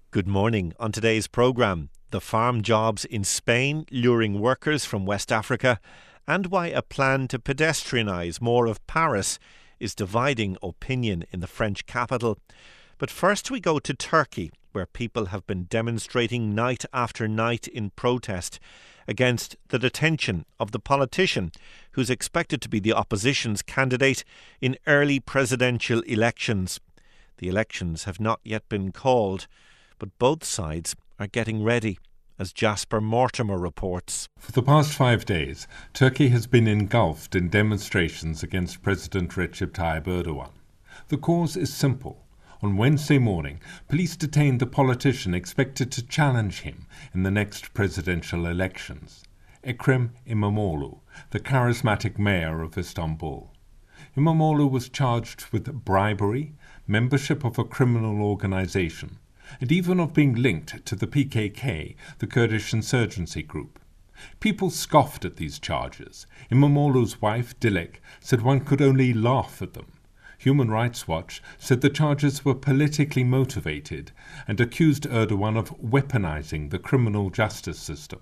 Good morning. On today's programme, the farm jobs in Spain luring workers from West Africa and why a plan to pedestrianise more of Paris is dividing opinion in the French capital. But first we go to Turkey, where people have been demonstrating night after night in protest against the detention of the politician who's expected to be the opposition's candidate in early presidential elections. The elections have not yet been called, but both sides are getting ready, as Jasper Mortimer reports. For the past 5 days, Turkey has been engulfed in demonstrations against President Recep Tayyip Erdogan. The cause is simple. On Wednesday morning, police detained the politician expected to challenge him in the next presidential elections, Ekrem İmamoğlu, the charismatic mayor of Istanbul. İmamoğlu was charged with bribery, membership of a criminal organization, and even of being linked to the PKK, the Kurdish insurgency group. People scoffed at these charges. İmamoğlu's wife, Dilek, said one could only laugh at them. Human Rights Watch said the charges were politically motivated and accused Erdogan of weaponizing the criminal justice system.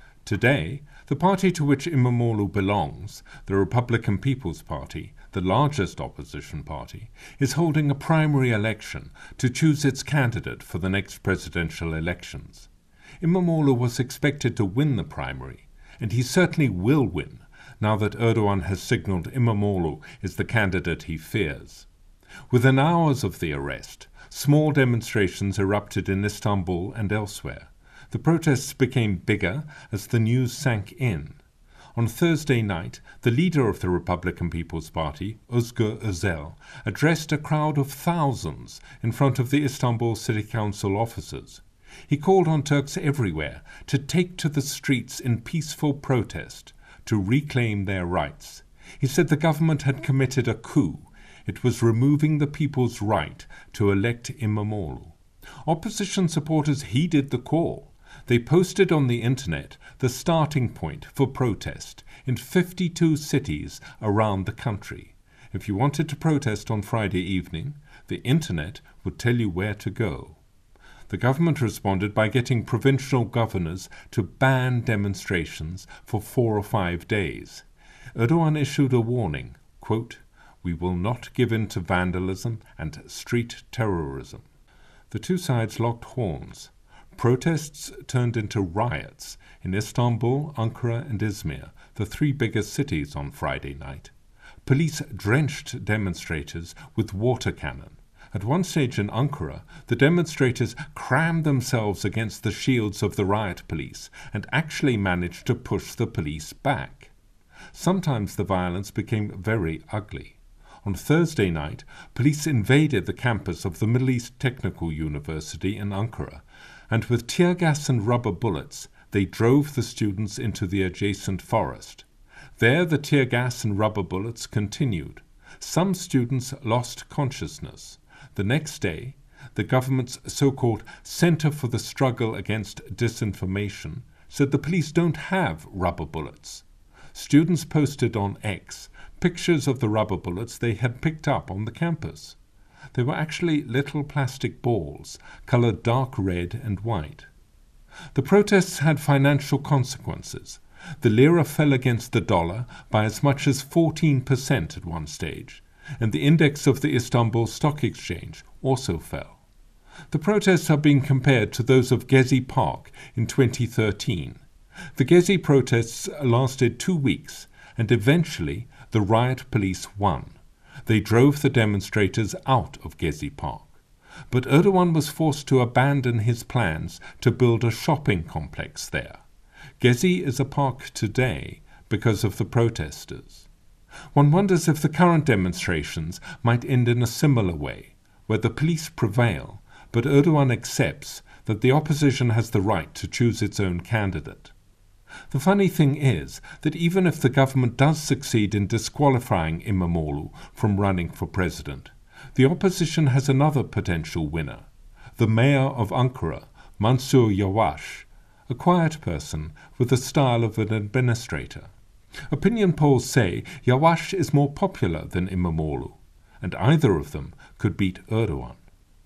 Today, the party to which İmamoğlu belongs, the Republican People's Party, the largest opposition party, is holding a primary election to choose its candidate for the next presidential elections. İmamoğlu was expected to win the primary, and he certainly will win, now that Erdogan has signalled İmamoğlu is the candidate he fears. Within hours of the arrest, small demonstrations erupted in Istanbul and elsewhere. The protests became bigger as the news sank in. On Thursday night, the leader of the Republican People's Party, Özgür Özel, addressed a crowd of thousands in front of the Istanbul City Council offices. He called on Turks everywhere to take to the streets in peaceful protest to reclaim their rights. He said the government had committed a coup. It was removing the people's right to elect İmamoğlu. Opposition supporters heeded the call. They posted on the internet the starting point for protest in 52 cities around the country. If you wanted to protest on Friday evening, the internet would tell you where to go. The government responded by getting provincial governors to ban demonstrations for 4 or 5 days. Erdogan issued a warning, quote, "We will not give in to vandalism and street terrorism." The two sides locked horns. Protests turned into riots in Istanbul, Ankara and Izmir, the 3 biggest cities on Friday night. Police drenched demonstrators with water cannon. At one stage in Ankara, the demonstrators crammed themselves against the shields of the riot police and actually managed to push the police back. Sometimes the violence became very ugly. On Thursday night, police invaded the campus of the Middle East Technical University in Ankara, and with tear gas and rubber bullets, they drove the students into the adjacent forest. There the tear gas and rubber bullets continued. Some students lost consciousness. The next day, the government's so-called Center for the Struggle Against Disinformation said the police don't have rubber bullets. Students posted on X pictures of the rubber bullets they had picked up on the campus. They were actually little plastic balls, coloured dark red and white. The protests had financial consequences. The lira fell against the dollar by as much as 14% at one stage, and the index of the Istanbul Stock Exchange also fell. The protests are being compared to those of Gezi Park in 2013. The Gezi protests lasted 2 weeks, and eventually the riot police won. They drove the demonstrators out of Gezi Park. But Erdogan was forced to abandon his plans to build a shopping complex there. Gezi is a park today because of the protesters. One wonders if the current demonstrations might end in a similar way, where the police prevail, but Erdogan accepts that the opposition has the right to choose its own candidate. The funny thing is that even if the government does succeed in disqualifying İmamoğlu from running for president, the opposition has another potential winner, the mayor of Ankara, Mansur Yavaş, a quiet person with the style of an administrator. Opinion polls say Yavaş is more popular than İmamoğlu, and either of them could beat Erdogan.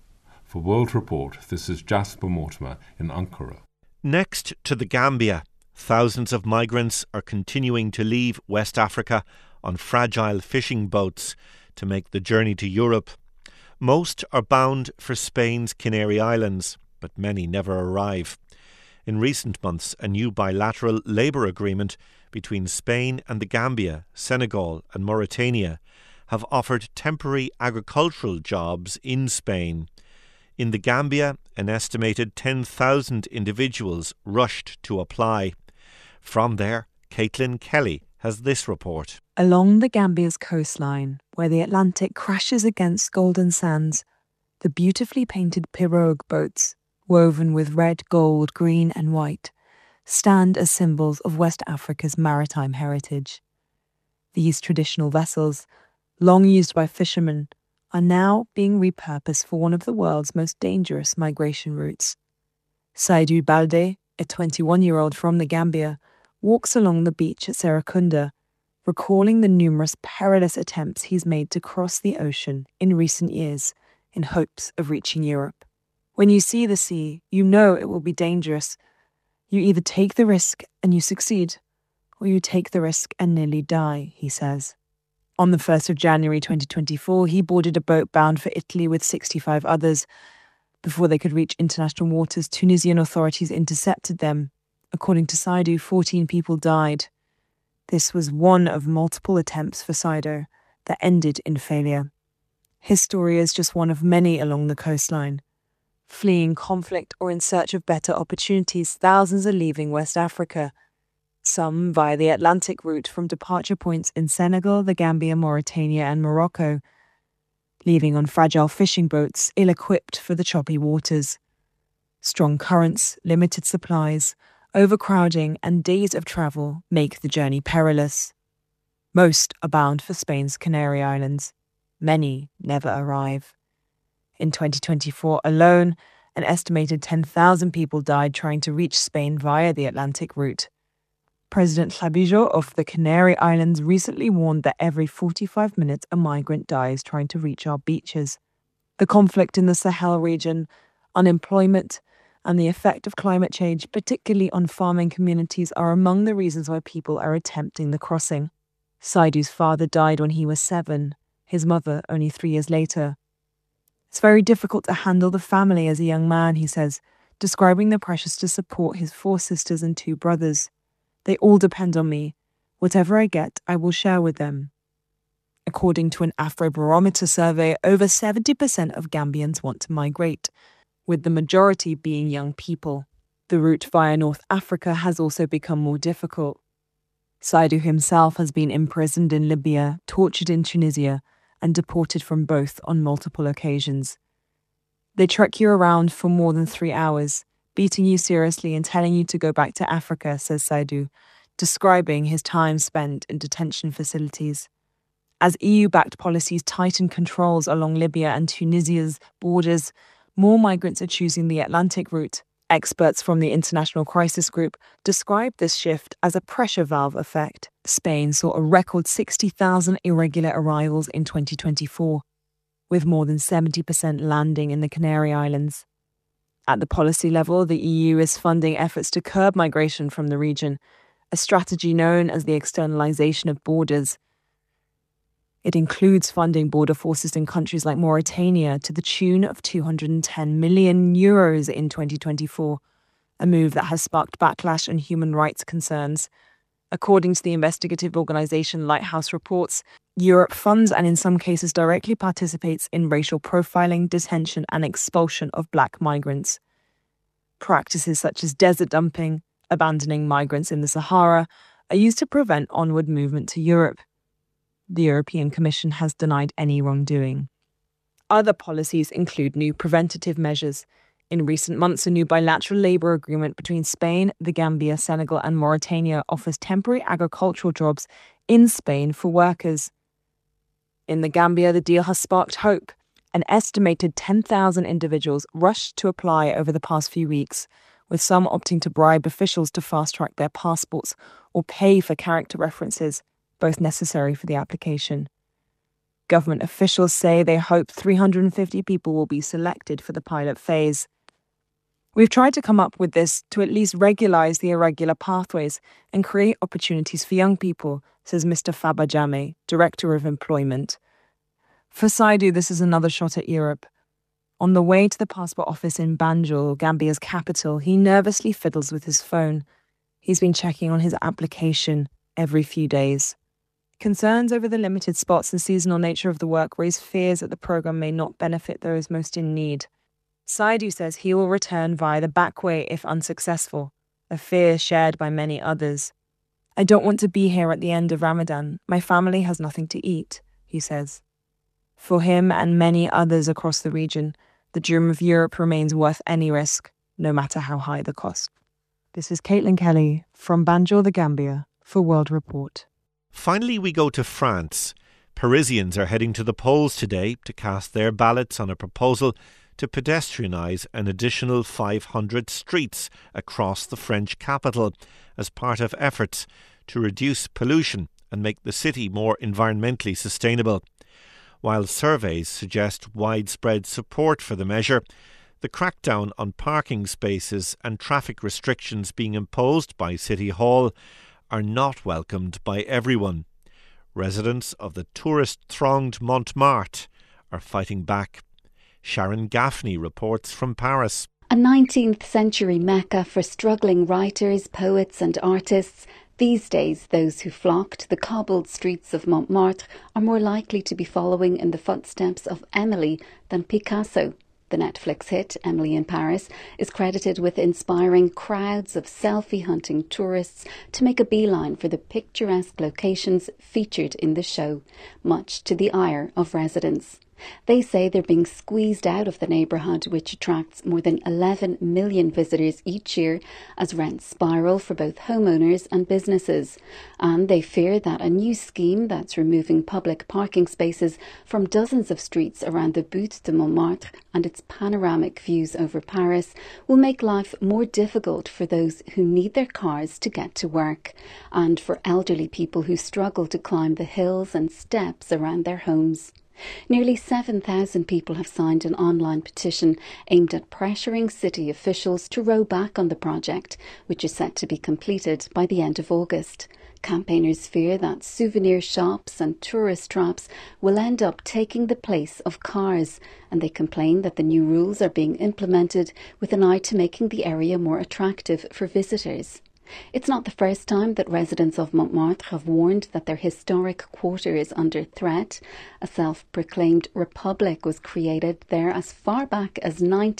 For World Report, this is Jasper Mortimer in Ankara. Next to the Gambia, thousands of migrants are continuing to leave West Africa on fragile fishing boats to make the journey to Europe. Most are bound for Spain's Canary Islands, but many never arrive. In recent months, a new bilateral labour agreement between Spain and the Gambia, Senegal and Mauritania have offered temporary agricultural jobs in Spain. In the Gambia, an estimated 10,000 individuals rushed to apply. From there, Caitlin Kelly has this report. Along the Gambia's coastline, where the Atlantic crashes against golden sands, the beautifully painted pirogue boats, woven with red, gold, green and white, stand as symbols of West Africa's maritime heritage. These traditional vessels, long used by fishermen, are now being repurposed for one of the world's most dangerous migration routes. Saidou Balde, a 21-year-old from the Gambia, walks along the beach at Serekunda, recalling the numerous perilous attempts he's made to cross the ocean in recent years in hopes of reaching Europe. When you see the sea, you know it will be dangerous. You either take the risk and you succeed, or you take the risk and nearly die, he says. On the 1st of January 2024, he boarded a boat bound for Italy with 65 others. Before they could reach international waters, Tunisian authorities intercepted them. According to Saidou, 14 people died. This was one of multiple attempts for Saidou that ended in failure. His story is just one of many along the coastline. Fleeing conflict or in search of better opportunities, thousands are leaving West Africa. Some via the Atlantic route from departure points in Senegal, the Gambia, Mauritania and Morocco, leaving on fragile fishing boats ill-equipped for the choppy waters. Strong currents, limited supplies, overcrowding and days of travel make the journey perilous. Most are bound for Spain's Canary Islands. Many never arrive. In 2024 alone, an estimated 10,000 people died trying to reach Spain via the Atlantic route. President Clavijo of the Canary Islands recently warned that every 45 minutes a migrant dies trying to reach our beaches. The conflict in the Sahel region, unemployment, and the effect of climate change, particularly on farming communities, are among the reasons why people are attempting the crossing. Saidou's father died when he was 7, his mother only 3 years later. It's very difficult to handle the family as a young man, he says, describing the pressures to support his 4 sisters and 2 brothers. They all depend on me. Whatever I get, I will share with them. According to an Afrobarometer survey, over 70% of Gambians want to migrate, with the majority being young people. The route via North Africa has also become more difficult. Saidou himself has been imprisoned in Libya, tortured in Tunisia, and deported from both on multiple occasions. They trek you around for more than 3 hours, beating you seriously and telling you to go back to Africa, says Saidou, describing his time spent in detention facilities. As EU-backed policies tighten controls along Libya and Tunisia's borders, more migrants are choosing the Atlantic route. Experts from the International Crisis Group describe this shift as a pressure valve effect. Spain saw a record 60,000 irregular arrivals in 2024, with more than 70% landing in the Canary Islands. At the policy level, the EU is funding efforts to curb migration from the region, a strategy known as the externalization of borders. It includes funding border forces in countries like Mauritania to the tune of €210 million in 2024, a move that has sparked backlash and human rights concerns. According to the investigative organization Lighthouse Reports, Europe funds and in some cases directly participates in racial profiling, detention and expulsion of black migrants. Practices such as desert dumping, abandoning migrants in the Sahara, are used to prevent onward movement to Europe. The European Commission has denied any wrongdoing. Other policies include new preventative measures. In recent months, a new bilateral labour agreement between Spain, the Gambia, Senegal and Mauritania offers temporary agricultural jobs in Spain for workers. In the Gambia, the deal has sparked hope. An estimated 10,000 individuals rushed to apply over the past few weeks, with some opting to bribe officials to fast-track their passports or pay for character references, both necessary for the application. Government officials say they hope 350 people will be selected for the pilot phase. We've tried to come up with this to at least regulise the irregular pathways and create opportunities for young people, says Mr. Faba Jame, Director of Employment. For Saidu, this is another shot at Europe. On the way to the passport office in Banjul, Gambia's capital, he nervously fiddles with his phone. He's been checking on his application every few days. Concerns over the limited spots and seasonal nature of the work raise fears that the programme may not benefit those most in need. Saidu says he will return via the back way if unsuccessful, a fear shared by many others. I don't want to be here at the end of Ramadan. My family has nothing to eat, he says. For him and many others across the region, the dream of Europe remains worth any risk, no matter how high the cost. This is Caitlin Kelly from Banjul, the Gambia, for World Report. Finally, we go to France. Parisians are heading to the polls today to cast their ballots on a proposal to pedestrianise an additional 500 streets across the French capital as part of efforts to reduce pollution and make the city more environmentally sustainable. While surveys suggest widespread support for the measure, the crackdown on parking spaces and traffic restrictions being imposed by City Hall are not welcomed by everyone. Residents of the tourist-thronged Montmartre are fighting back. Sharon Gaffney reports from Paris. A 19th century Mecca for struggling writers, poets and artists, these days those who flock to the cobbled streets of Montmartre are more likely to be following in the footsteps of Emily than Picasso. The Netflix hit, Emily in Paris, is credited with inspiring crowds of selfie-hunting tourists to make a beeline for the picturesque locations featured in the show, much to the ire of residents. They say they're being squeezed out of the neighbourhood, which attracts more than 11 million visitors each year as rents spiral for both homeowners and businesses. And they fear that a new scheme that's removing public parking spaces from dozens of streets around the Butte de Montmartre and its panoramic views over Paris will make life more difficult for those who need their cars to get to work, and for elderly people who struggle to climb the hills and steps around their homes. Nearly 7,000 people have signed an online petition aimed at pressuring city officials to row back on the project, which is set to be completed by the end of August. Campaigners fear that souvenir shops and tourist traps will end up taking the place of cars, and they complain that the new rules are being implemented with an eye to making the area more attractive for visitors. It's not the first time that residents of Montmartre have warned that their historic quarter is under threat. A self-proclaimed republic was created there as far back as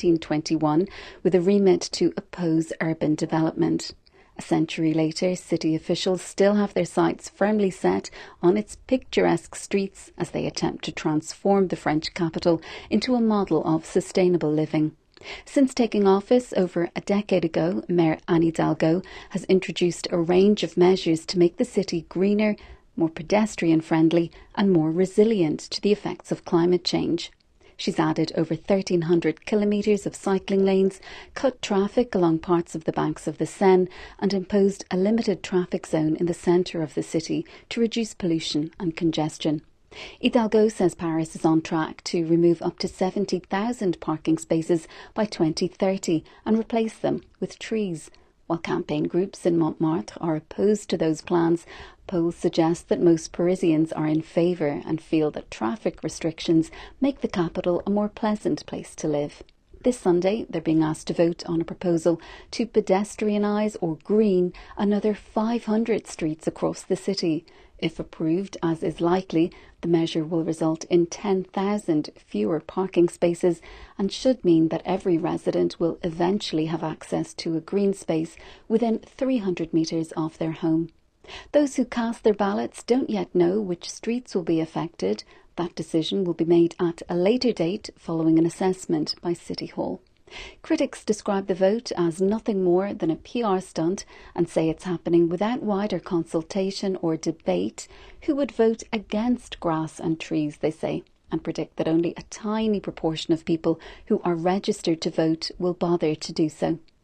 1921 with a remit to oppose urban development. A century later, city officials still have their sights firmly set on its picturesque streets as they attempt to transform the French capital into a model of sustainable living. Since taking office over a decade ago, Mayor Anne Hidalgo has introduced a range of measures to make the city greener, more pedestrian-friendly and more resilient to the effects of climate change. She's added over 1,300 kilometres of cycling lanes, cut traffic along parts of the banks of the Seine and imposed a limited traffic zone in the centre of the city to reduce pollution and congestion. Hidalgo says Paris is on track to remove up to 70,000 parking spaces by 2030 and replace them with trees. While campaign groups in Montmartre are opposed to those plans, polls suggest that most Parisians are in favour and feel that traffic restrictions make the capital a more pleasant place to live. This Sunday, they're being asked to vote on a proposal to pedestrianise or green another 500 streets across the city. If approved, as is likely, the measure will result in 10,000 fewer parking spaces and should mean that every resident will eventually have access to a green space within 300 metres of their home. Those who cast their ballots don't yet know which streets will be affected. That decision will be made at a later date following an assessment by City Hall. Critics describe the vote as nothing more than a PR stunt and say it's happening without wider consultation or debate. Who would vote against grass and trees, they say, and predict that only a tiny proportion of people who are registered to vote will bother to do so.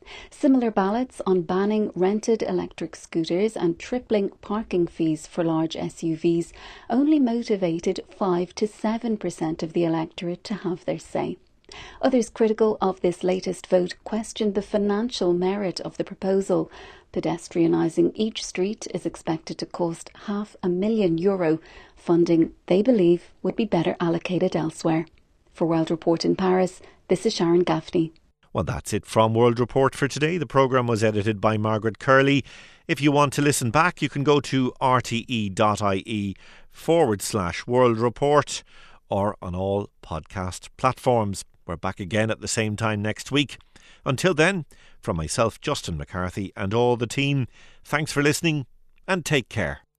Similar ballots on banning rented electric scooters and tripling parking fees for large SUVs only motivated 5 to 7% of the electorate to have their say. Others critical of this latest vote questioned the financial merit of the proposal. Pedestrianising each street is expected to cost €500,000, funding they believe would be better allocated elsewhere. For World Report in Paris, this is Sharon Gaffney. Well, that's it from World Report for today. The programme was edited by Margaret Curley. If you want to listen back, you can go to rte.ie/World Report or on all podcast platforms. We're back again at the same time next week. Until then, from myself, Justin McCarthy, and all the team, thanks for listening and take care.